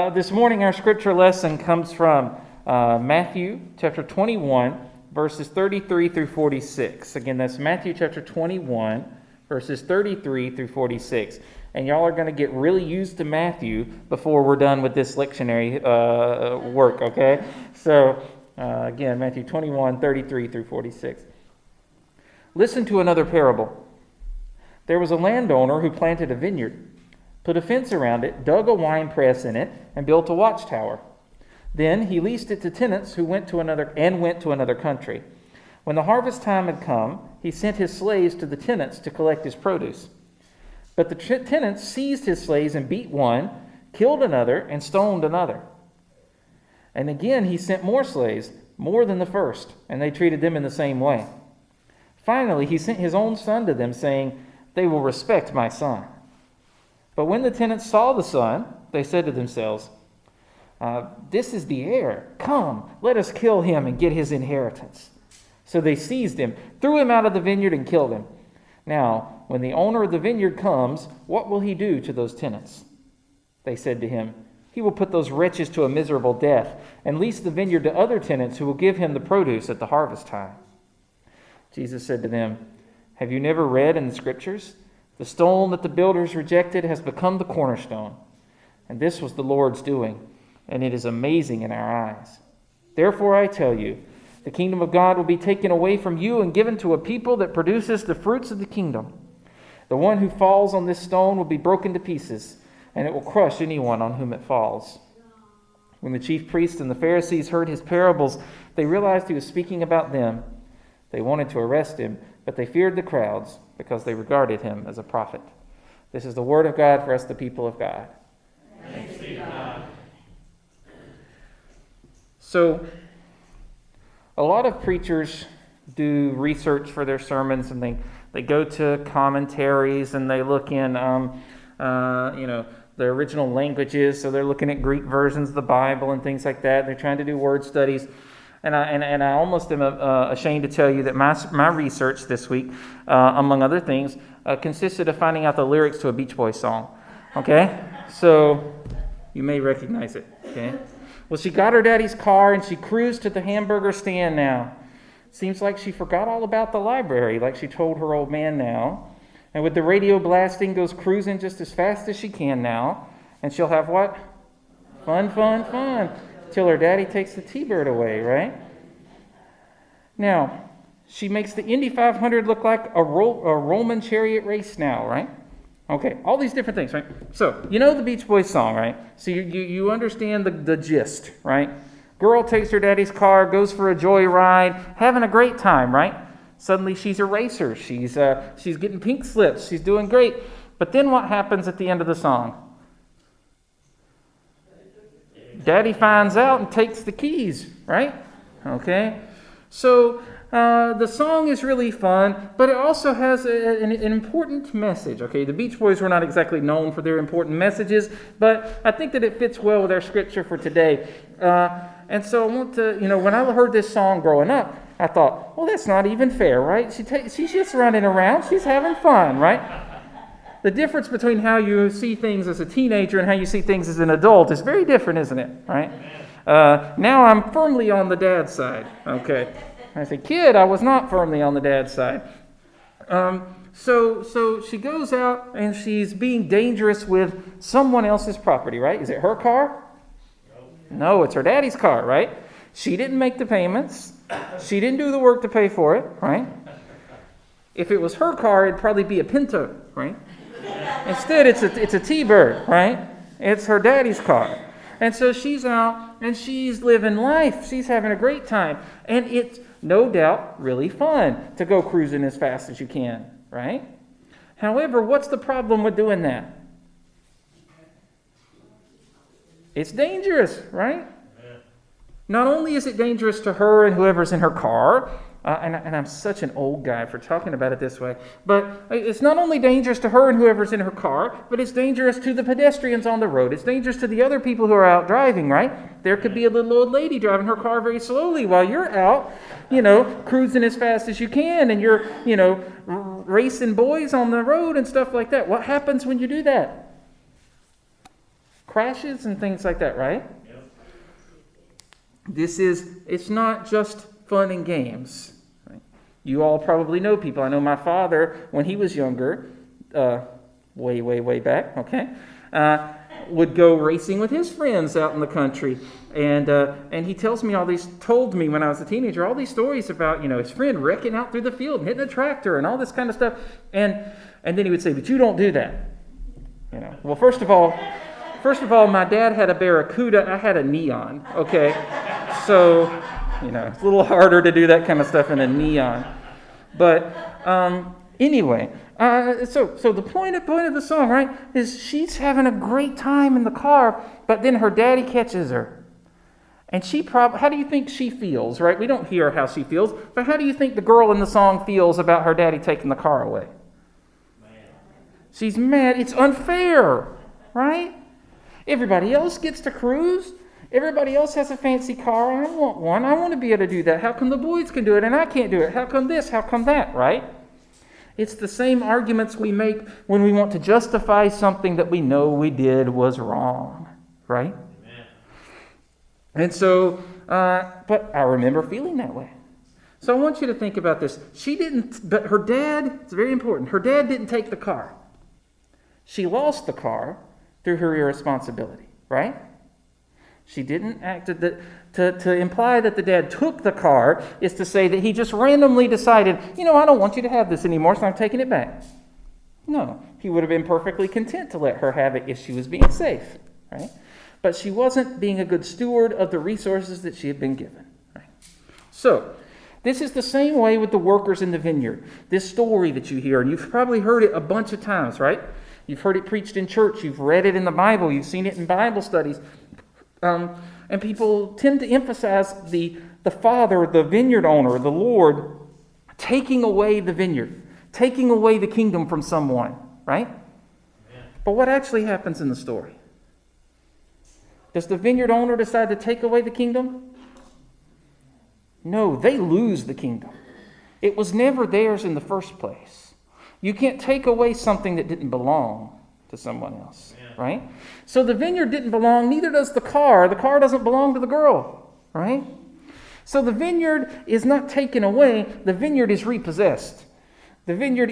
This morning our scripture lesson comes from Matthew chapter 21, verses 33 through 46. Again, that's Matthew chapter 21, verses 33 through 46. And y'all are going to get really used to Matthew before we're done with this lectionary work, okay? So, again, Matthew 21, 33 through 46. Listen to another parable. There was a landowner who planted a vineyard, put a fence around it, dug a wine press in it, and built a watchtower. Then he leased it to tenants who went to another country. When the harvest time had come, he sent his slaves to the tenants to collect his produce. But the tenants seized his slaves and beat one, killed another, and stoned another. And again he sent more slaves, more than the first, and they treated them in the same way. Finally he sent his own son to them, saying, "They will respect my son." But when the tenants saw the son, they said to themselves, "This is the heir. Come, let us kill him and get his inheritance." So they seized him, threw him out of the vineyard, and killed him. Now, when the owner of the vineyard comes, what will he do to those tenants? They said to him, "He will put those wretches to a miserable death and lease the vineyard to other tenants who will give him the produce at the harvest time." Jesus said to them, "Have you never read in the Scriptures? The stone that the builders rejected has become the cornerstone. And this was the Lord's doing, and it is amazing in our eyes. Therefore I tell you, the kingdom of God will be taken away from you and given to a people that produces the fruits of the kingdom. The one who falls on this stone will be broken to pieces, and it will crush anyone on whom it falls." When the chief priests and the Pharisees heard his parables, they realized he was speaking about them. They wanted to arrest him, but they feared the crowds because they regarded him as a prophet. This is the word of God for us, the people of God. Thanks be to God. So, a lot of preachers do research for their sermons, and they go to commentaries and they look in, the original languages. So they're looking at Greek versions of the Bible and things like that. They're trying to do word studies. And I almost am ashamed to tell you that my research this week, among other things, consisted of finding out the lyrics to a Beach Boys song. Okay? So you may recognize it. Okay? Well, she got her daddy's car and she cruised to the hamburger stand now. Seems like she forgot all about the library, like she told her old man now. And with the radio blasting, goes cruising just as fast as she can now. And she'll have what? Fun, fun, fun. Till her daddy takes the T-Bird away, right? Now, she makes the Indy 500 look like a Roman chariot race now, right? Okay, all these different things, right? So, you know the Beach Boys song, right? So you understand the gist, right? Girl takes her daddy's car, goes for a joyride, having a great time, right? Suddenly she's a racer. She's getting pink slips. She's doing great. But then what happens at the end of the song? Daddy finds out and takes the keys, right? Okay? So the song is really fun, but it also has an important message, okay? The Beach Boys were not exactly known for their important messages, but I think that it fits well with our scripture for today. And so I want to, when I heard this song growing up, I thought, well, that's not even fair, right? She's just running around. She's having fun, right? The difference between how you see things as a teenager and how you see things as an adult is very different, isn't it? Right? Now I'm firmly on the dad's side. Okay. As a kid, I was not firmly on the dad's side. So she goes out and she's being dangerous with someone else's property, right? Is it her car? No, it's her daddy's car, right? She didn't make the payments. She didn't do the work to pay for it, right? If it was her car, it'd probably be a Pinto, right? Instead, it's a T-Bird, right? It's her daddy's car. And so she's out and she's living life. She's having a great time. And it's no doubt really fun to go cruising as fast as you can, right? However, what's the problem with doing that? It's dangerous, right? Not only is it dangerous to her and whoever's in her car, and I'm such an old guy for talking about it this way, but it's not only dangerous to her and whoever's in her car, but it's dangerous to the pedestrians on the road. It's dangerous to the other people who are out driving, right? There could be a little old lady driving her car very slowly while you're out, cruising as fast as you can, and you're, racing boys on the road and stuff like that. What happens when you do that? crashes and things like that, right? It's not just fun and games. Right? You all probably know people. I know my father, when he was younger, way back, okay, would go racing with his friends out in the country. And he told me when I was a teenager, all these stories about, his friend wrecking out through the field and hitting a tractor and all this kind of stuff. And then he would say, but you don't do that. Well, first of all, my dad had a Barracuda. I had a Neon, okay? So, it's a little harder to do that kind of stuff in a Neon. But anyway, so the point of the song, right, is she's having a great time in the car, but then her daddy catches her. And how do you think she feels, right? We don't hear how she feels, but how do you think the girl in the song feels about her daddy taking the car away? She's mad. It's unfair, right? Everybody else gets to cruise. Everybody else has a fancy car. I want one. I want to be able to do that. How come the boys can do it and I can't do it? How come this? How come that, right? It's the same arguments we make when we want to justify something that we know we did was wrong, right? Amen. And so, but I remember feeling that way. So I want you to think about this. But her dad, it's very important, her dad didn't take the car. She lost the car through her irresponsibility, right? She didn't act to imply that the dad took the car is to say that he just randomly decided, I don't want you to have this anymore, so I'm taking it back. No, he would have been perfectly content to let her have it if she was being safe, right? But she wasn't being a good steward of the resources that she had been given, right? So, this is the same way with the workers in the vineyard. This story that you hear, and you've probably heard it a bunch of times, right? You've heard it preached in church. You've read it in the Bible. You've seen it in Bible studies. And people tend to emphasize the father, the vineyard owner, the Lord, taking away the vineyard, taking away the kingdom from someone, right? Amen. But what actually happens in the story? Does the vineyard owner decide to take away the kingdom? No, they lose the kingdom. It was never theirs in the first place. You can't take away something that didn't belong to someone else, right? So the vineyard didn't belong, neither does the car. The car doesn't belong to the girl, right? So the vineyard is not taken away. The vineyard is repossessed. The vineyard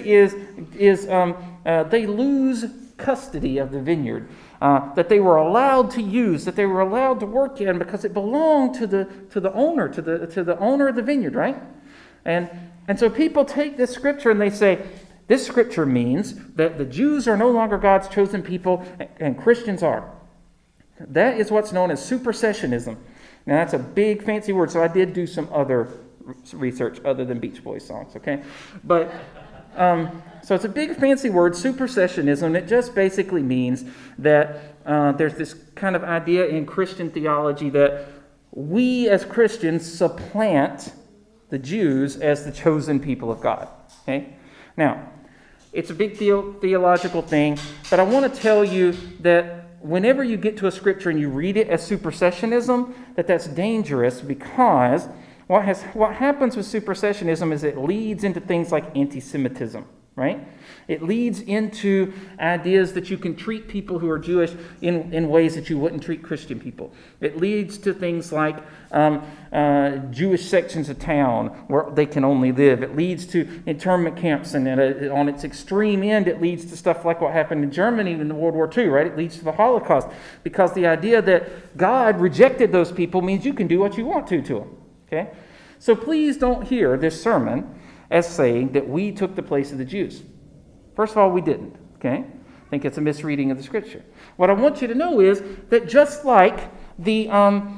they lose custody of the vineyard that they were allowed to use, that they were allowed to work in, because it belonged to the owner, to the owner of the vineyard, right? And so people take this scripture and they say, this scripture means that the Jews are no longer God's chosen people and Christians are. That is what's known as supersessionism. Now, that's a big fancy word, so I did do some other research other than Beach Boys songs, okay? But, so it's a big fancy word, supersessionism. It just basically means that there's this kind of idea in Christian theology that we as Christians supplant the Jews as the chosen people of God, okay? Now, it's a big theological thing, but I want to tell you that whenever you get to a scripture and you read it as supersessionism, that's dangerous, because what happens with supersessionism is it leads into things like anti-Semitism, right? It leads into ideas that you can treat people who are Jewish in ways that you wouldn't treat Christian people. It leads to things like Jewish sections of town where they can only live. It leads to internment camps, and on its extreme end, it leads to stuff like what happened in Germany in World War II, right? It leads to the Holocaust, because the idea that God rejected those people means you can do what you want to them, okay? So please don't hear this sermon as saying that we took the place of the Jews. First of all, we didn't, okay? I think it's a misreading of the scripture. What I want you to know is that just like the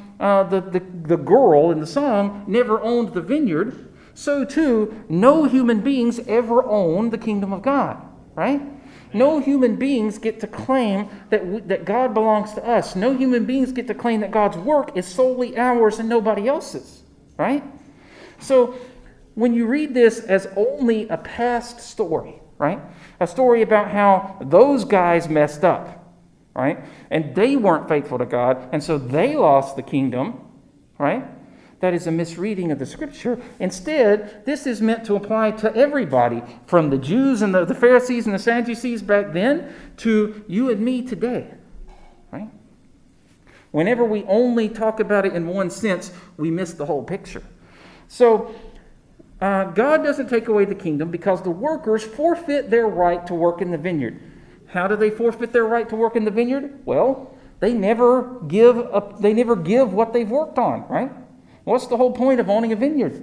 girl in the song never owned the vineyard, so too no human beings ever own the kingdom of God, right? No human beings get to claim that God belongs to us. No human beings get to claim that God's work is solely ours and nobody else's, right? So when you read this as only a past story, right? A story about how those guys messed up, right? And they weren't faithful to God, and so they lost the kingdom, right? That is a misreading of the scripture. Instead, this is meant to apply to everybody, from the Jews and the Pharisees and the Sadducees back then to you and me today, right? Whenever we only talk about it in one sense, we miss the whole picture. So, God doesn't take away the kingdom because the workers forfeit their right to work in the vineyard. How do they forfeit their right to work in the vineyard? Well, they never give what they've worked on, right? What's the whole point of owning a vineyard?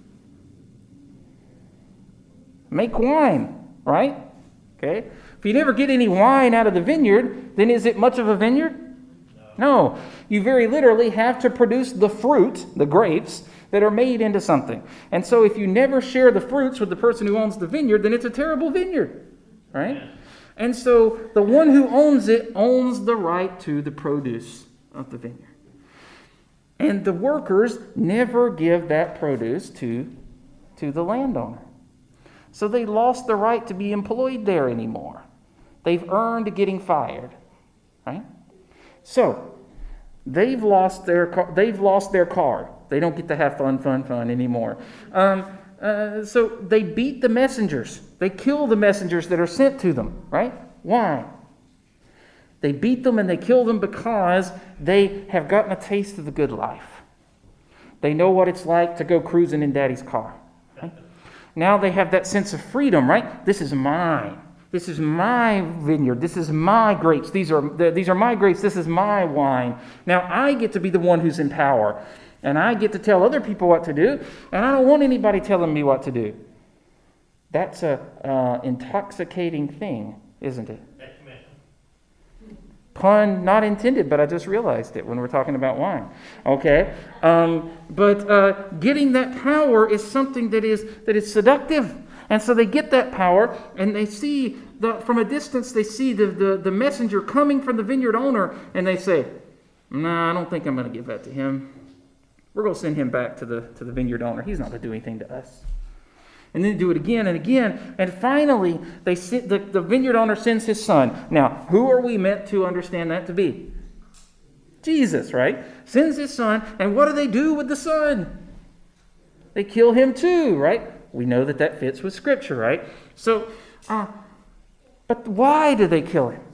Make wine, right? Okay. If you never get any wine out of the vineyard, then is it much of a vineyard? No. You very literally have to produce the fruit, the grapes, that are made into something. And so if you never share the fruits with the person who owns the vineyard, then it's a terrible vineyard, right? Yeah. And so the one who owns it owns the right to the produce of the vineyard. And the workers never give that produce to the landowner. So they lost the right to be employed there anymore. They've earned getting fired, right? So they've lost their card. They don't get to have fun anymore. So they beat the messengers. They kill the messengers that are sent to them, right? Why? They beat them and they kill them because they have gotten a taste of the good life. They know what it's like to go cruising in Daddy's car. Right? Now they have that sense of freedom, right? This is mine. This is my vineyard. This is my grapes. These are my grapes. This is my wine. Now I get to be the one who's in power. And I get to tell other people what to do. And I don't want anybody telling me what to do. That's an intoxicating thing, isn't it? Pun not intended, but I just realized it when we're talking about wine. Okay? But getting that power is something that is seductive. And so they get that power, and they see, from a distance, they see the messenger coming from the vineyard owner, and they say, "Nah, I don't think I'm going to give that to him. We're going to send him back to the vineyard owner. He's not going to do anything to us." And then do it again and again. And finally, the vineyard owner sends his son. Now, who are we meant to understand that to be? Jesus, right? Sends his son. And what do they do with the son? They kill him too, right? We know that fits with Scripture, right? So, but why do they kill him?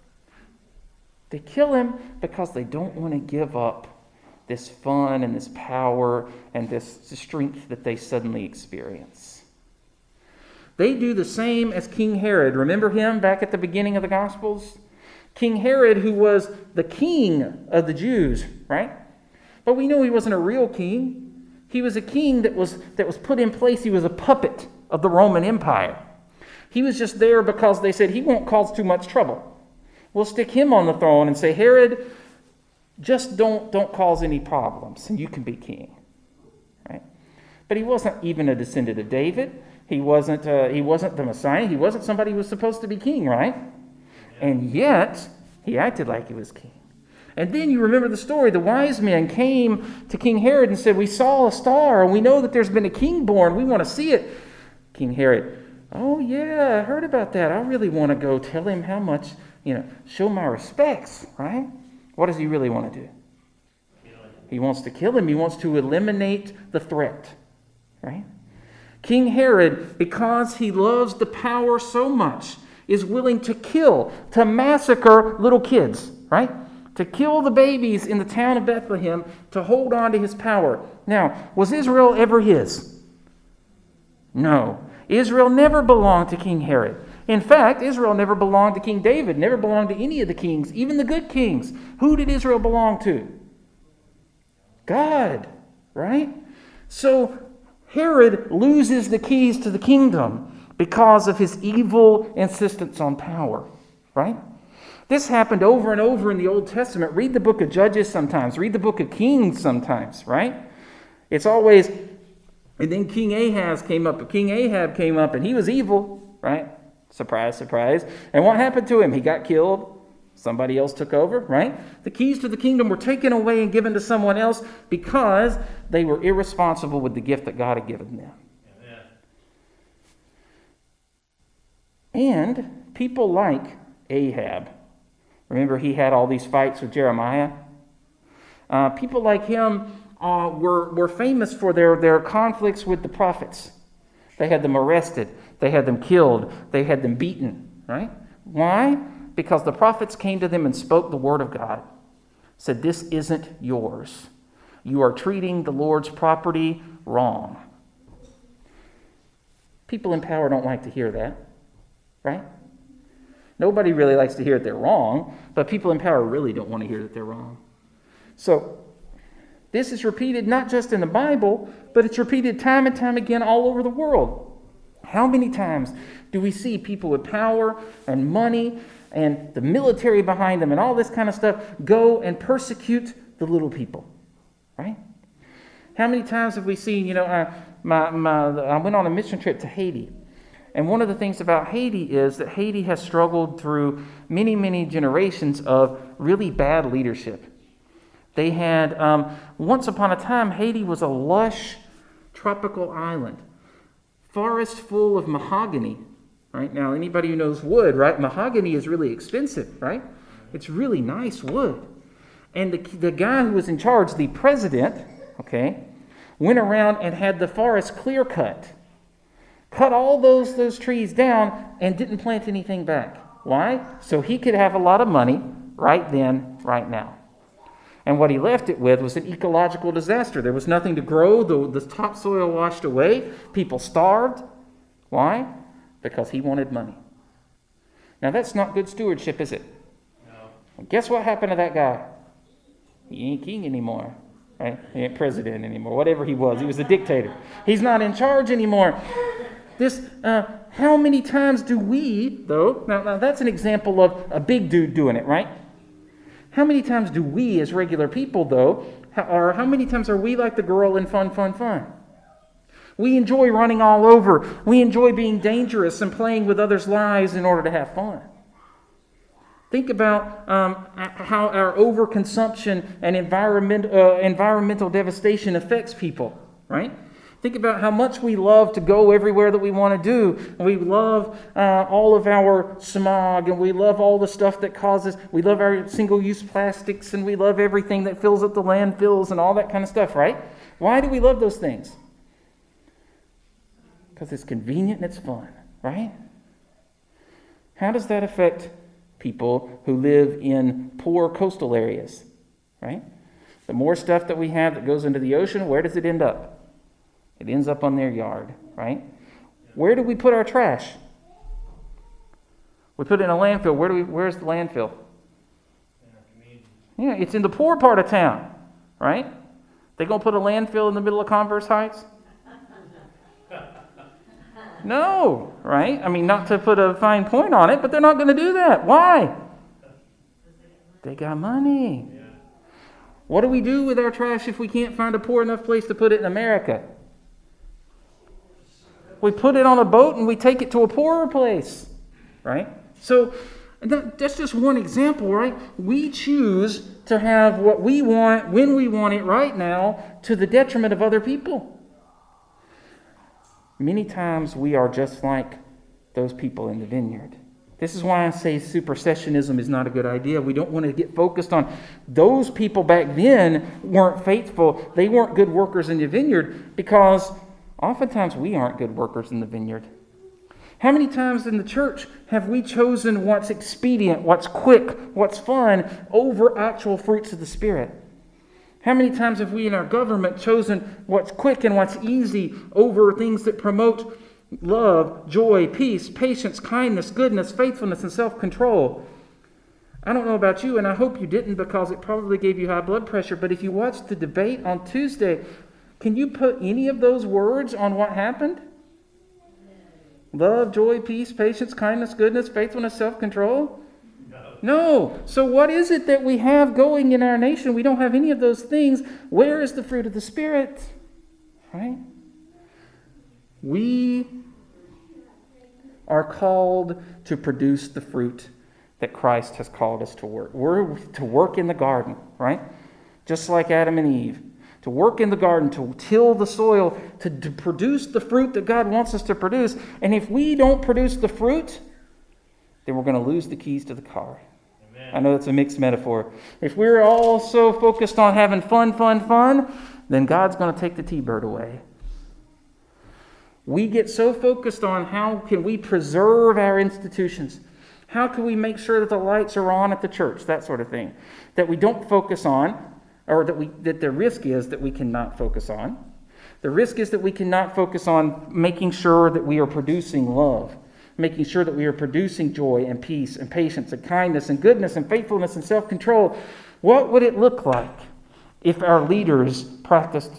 They kill him because they don't want to give up this fun and this power and this strength that they suddenly experience. They do the same as King Herod. Remember him back at the beginning of the Gospels? King Herod, who was the king of the Jews, right? But we know he wasn't a real king. He was a king that was put in place. He was a puppet of the Roman Empire. He was just there because they said he won't cause too much trouble. We'll stick him on the throne and say, Herod, just don't cause any problems, and you can be king, right? But he wasn't even a descendant of David. He wasn't the Messiah. He wasn't somebody who was supposed to be king, right? And yet he acted like he was king. And then you remember the story. The wise men came to King Herod and said, "We saw a star, and we know that there's been a king born. We want to see it." King Herod, "Oh yeah, I heard about that. I really want to go tell him how much, show my respects," right? What does he really want to do? He wants to kill him. He wants to eliminate the threat, right? King Herod, because he loves the power so much, is willing to massacre little kids, right? To kill the babies in the town of Bethlehem to hold on to his power. Now, was Israel ever his? No. Israel never belonged to King Herod. In fact, Israel never belonged to King David, never belonged to any of the kings, even the good kings. Who did Israel belong to? God, right? So Herod loses the keys to the kingdom because of his evil insistence on power, right? This happened over and over in the Old Testament. Read the book of Judges sometimes. Read the book of Kings sometimes, right? It's always, and then King Ahab came up, and he was evil, right? Surprise, surprise. And what happened to him? He got killed. Somebody else took over, right? The keys to the kingdom were taken away and given to someone else because they were irresponsible with the gift that God had given them. Amen. And people like Ahab, remember he had all these fights with Jeremiah? People like him were famous for their conflicts with the prophets. They had them arrested. They had them killed. They had them beaten, right? Why? Because the prophets came to them and spoke the word of God. said, "This isn't yours. You are treating the Lord's property wrong." People in power don't like to hear that, right? Nobody really likes to hear that they're wrong, but people in power really don't want to hear that they're wrong. So this is repeated not just in the Bible, but it's repeated time and time again all over the world. How many times do we see people with power and money and the military behind them and all this kind of stuff go and persecute the little people, right? How many times have we seen, I went on a mission trip to Haiti. And one of the things about Haiti is that Haiti has struggled through many, many generations of really bad leadership. They had, once upon a time, Haiti was a lush tropical island. Forest full of mahogany, right? Now, anybody who knows wood, right? Mahogany is really expensive, right? It's really nice wood. And the guy who was in charge, the president, went around and had the forest clear cut all those trees down and didn't plant anything back. Why? So he could have a lot of money right then, right now. And what he left it with was an ecological disaster. There was nothing to grow. The topsoil washed away. People starved. Why? Because he wanted money. Now that's not good stewardship, is it? No. Well, guess what happened to that guy? He ain't king anymore. Right? He ain't president anymore. Whatever he was a dictator. He's not in charge anymore. How many times do we, though, now that's an example of a big dude doing it, right? How many times do we as regular people, though, or how many times are we like the girl in Fun, Fun, Fun? We enjoy running all over. We enjoy being dangerous and playing with others' lives in order to have fun. Think about how our overconsumption and environmental devastation affects people, right? Think about how much we love to go everywhere that we want to do. We love all of our smog, and we love all the stuff that causes, we love our single-use plastics, and we love everything that fills up the landfills and all that kind of stuff, right? Why do we love those things? Because it's convenient and it's fun, right? How does that affect people who live in poor coastal areas, right? The more stuff that we have that goes into the ocean, where does it end up? It ends up on their yard, right? Where do we put our trash? We put it in a landfill. Where's the landfill? Yeah, it's in the poor part of town, right? They gonna put a landfill in the middle of Converse Heights? No, right? I mean, not to put a fine point on it, but they're not going to do that. Why? They got money. Yeah. What do we do with our trash if we can't find a poor enough place to put it in America? We put it on a boat and we take it to a poorer place, right? So that's just one example, right? We choose to have what we want when we want it right now to the detriment of other people. Many times we are just like those people in the vineyard. This is why I say supersessionism is not a good idea. We don't want to get focused on those people back then weren't faithful. They weren't good workers in the vineyard, because oftentimes we aren't good workers in the vineyard. How many times in the church have we chosen what's expedient, what's quick, what's fun over actual fruits of the Spirit? How many times have we in our government chosen what's quick and what's easy over things that promote love, joy, peace, patience, kindness, goodness, faithfulness, and self-control? I don't know about you, and I hope you didn't, because it probably gave you high blood pressure, but if you watched the debate on Tuesday, can you put any of those words on what happened? Love, joy, peace, patience, kindness, goodness, faithfulness, self-control? No. So what is it that we have going in our nation? We don't have any of those things. Where is the fruit of the Spirit? Right? We are called to produce the fruit that Christ has called us to work. We're to work in the garden, right? Just like Adam and Eve. To work in the garden, to till the soil, to produce the fruit that God wants us to produce. And if we don't produce the fruit, then we're going to lose the keys to the car. Amen. I know it's a mixed metaphor. If we're all so focused on having fun, then God's going to take the T-bird away. We get so focused on how can we preserve our institutions, How can we make sure that the lights are on at the church? That sort of thing. That we don't focus on, or that the risk is that we cannot focus on. The risk is that we cannot focus on making sure that we are producing love, making sure that we are producing joy and peace and patience and kindness and goodness and faithfulness and self-control. What would it look like if our leaders practiced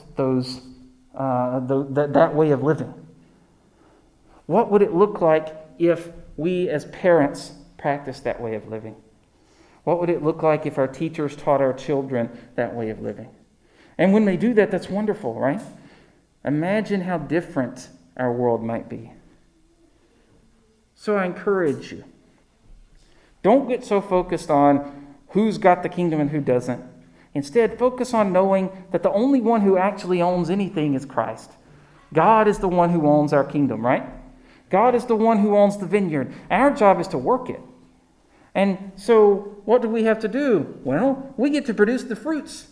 that way of living? What would it look like if we as parents practiced that way of living? What would it look like if our teachers taught our children that way of living? And when they do that, that's wonderful, right? Imagine how different our world might be. So I encourage you, don't get so focused on who's got the kingdom and who doesn't. Instead, focus on knowing that the only one who actually owns anything is Christ. God is the one who owns our kingdom, right? God is the one who owns the vineyard. Our job is to work it. And so what do we have to do? Well, we get to produce the fruits.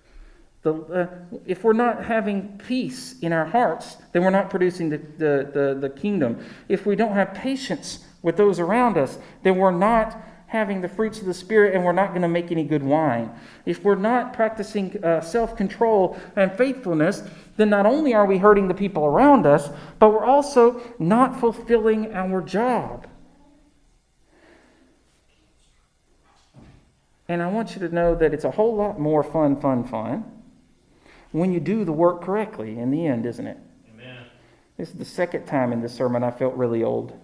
If we're not having peace in our hearts, then we're not producing the kingdom. If we don't have patience with those around us, then we're not having the fruits of the Spirit, and we're not going to make any good wine. If we're not practicing self-control and faithfulness, then not only are we hurting the people around us, but we're also not fulfilling our job. And I want you to know that it's a whole lot more fun when you do the work correctly in the end, isn't it? Amen. This is the second time in this sermon I felt really old.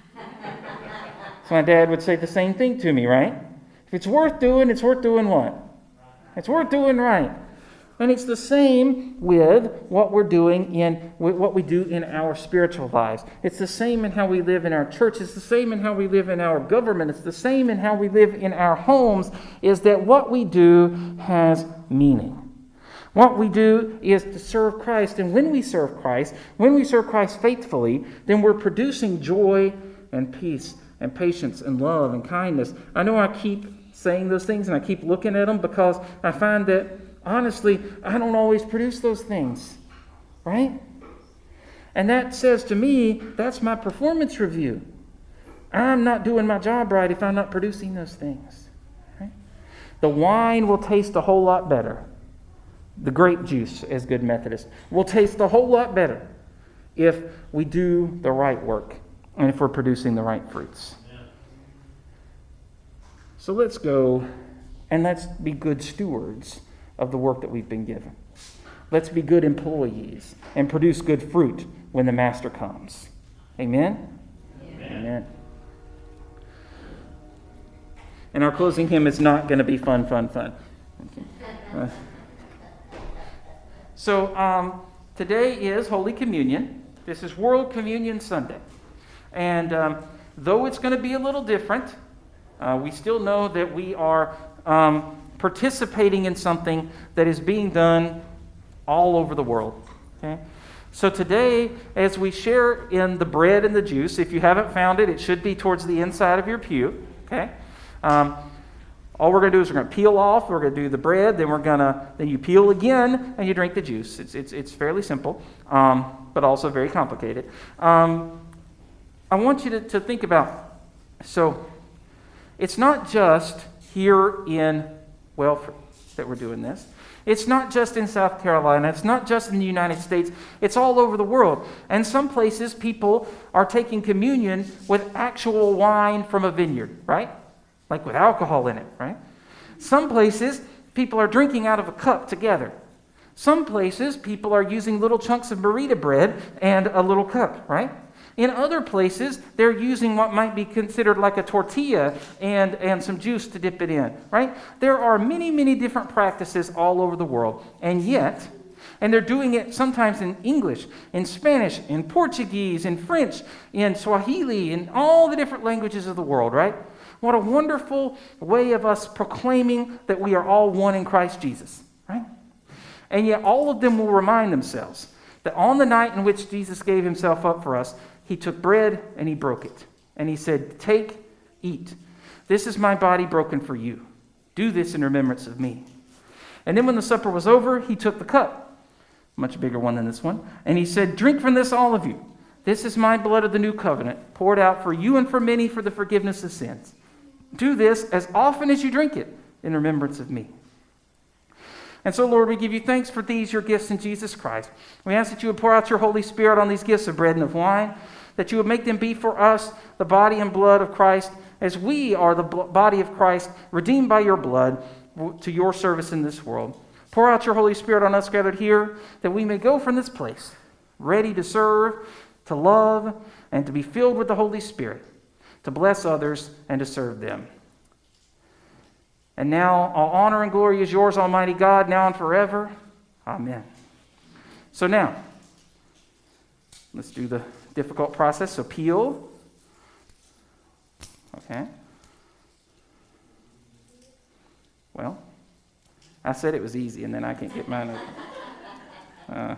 So my dad would say the same thing to me, right? If it's worth doing, it's worth doing what? It's worth doing right. And it's the same with what we're doing what we do in our spiritual lives. It's the same in how we live in our church. It's the same in how we live in our government. It's the same in how we live in our homes, is that what we do has meaning. What we do is to serve Christ. And when we serve Christ faithfully, then we're producing joy and peace and patience and love and kindness. I know I keep saying those things and I keep looking at them because I find that, honestly, I don't always produce those things, right? And that says to me, that's my performance review. I'm not doing my job right if I'm not producing those things. Right? The wine will taste a whole lot better. The grape juice, as good Methodists, will taste a whole lot better if we do the right work and if we're producing the right fruits. Yeah. So let's go and let's be good stewards of the work that we've been given. Let's be good employees and produce good fruit when the Master comes. Amen? Amen. Amen. And our closing hymn is not going to be fun. Okay. So today is Holy Communion. This is World Communion Sunday. And though it's going to be a little different, we still know that we are participating in something that is being done all over the world. Okay? So today, as we share in the bread and the juice, if you haven't found it, it should be towards the inside of your pew. Okay? All we're going to do is we're going to peel off. We're going to do the bread. Then you peel again and you drink the juice. It's fairly simple, but also very complicated. I want you to think about. So, it's not just here in Wellford that we're doing this. It's not just in South Carolina. It's not just in the United States. It's all over the world. And some places people are taking communion with actual wine from a vineyard, right? Like with alcohol in it, right? Some places people are drinking out of a cup together. Some places people are using little chunks of burrito bread and a little cup, right? In other places, they're using what might be considered like a tortilla and some juice to dip it in, right? There are many, many different practices all over the world. And they're doing it sometimes in English, in Spanish, in Portuguese, in French, in Swahili, in all the different languages of the world, right? What a wonderful way of us proclaiming that we are all one in Christ Jesus, right? And yet all of them will remind themselves that on the night in which Jesus gave himself up for us, he took bread and he broke it. And he said, "Take, eat. This is my body broken for you. Do this in remembrance of me." And then when the supper was over, he took the cup, much bigger one than this one, and he said, "Drink from this, all of you. This is my blood of the new covenant, poured out for you and for many for the forgiveness of sins. Do this as often as you drink it in remembrance of me. And so, Lord, we give you thanks for these, your gifts in Jesus Christ. We ask that you would pour out your Holy Spirit on these gifts of bread and of wine, that you would make them be for us the body and blood of Christ, as we are the body of Christ, redeemed by your blood to your service in this world. Pour out your Holy Spirit on us gathered here, that we may go from this place ready to serve, to love, and to be filled with the Holy Spirit, to bless others and to serve them. And now all honor and glory is yours, Almighty God, now and forever. Amen. So now, let's do the difficult process. So peel. Okay. Well, I said it was easy, and then I can't get mine open.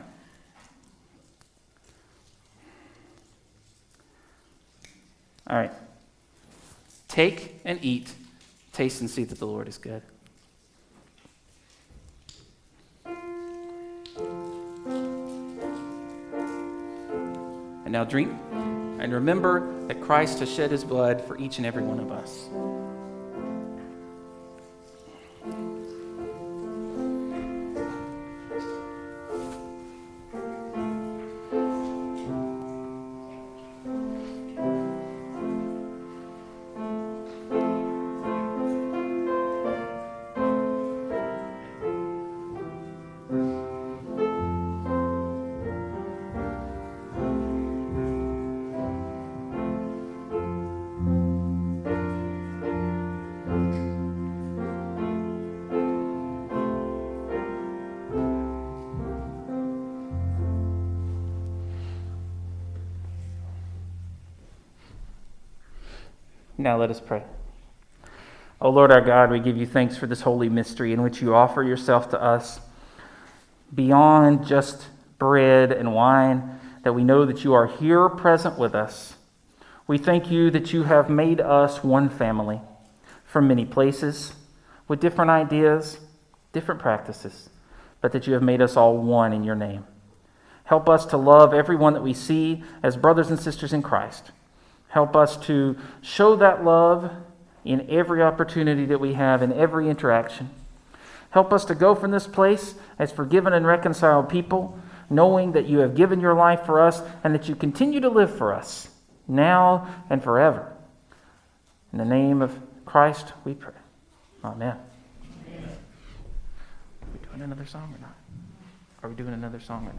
All right. Take and eat. Taste and see that the Lord is good. And now drink, and remember that Christ has shed his blood for each and every one of us. Now let us pray. O Lord our God, we give you thanks for this holy mystery in which you offer yourself to us beyond just bread and wine, that we know that you are here present with us. We thank you that you have made us one family from many places with different ideas, different practices, but that you have made us all one in your name. Help us to love everyone that we see as brothers and sisters in Christ. Help us to show that love in every opportunity that we have, in every interaction. Help us to go from this place as forgiven and reconciled people, knowing that you have given your life for us and that you continue to live for us, now and forever. In the name of Christ we pray. Amen. Are we doing another song or not? Are we doing another song or not?